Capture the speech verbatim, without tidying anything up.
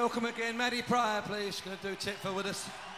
welcome again Maddie Pryor, please. Going to do Titford with us.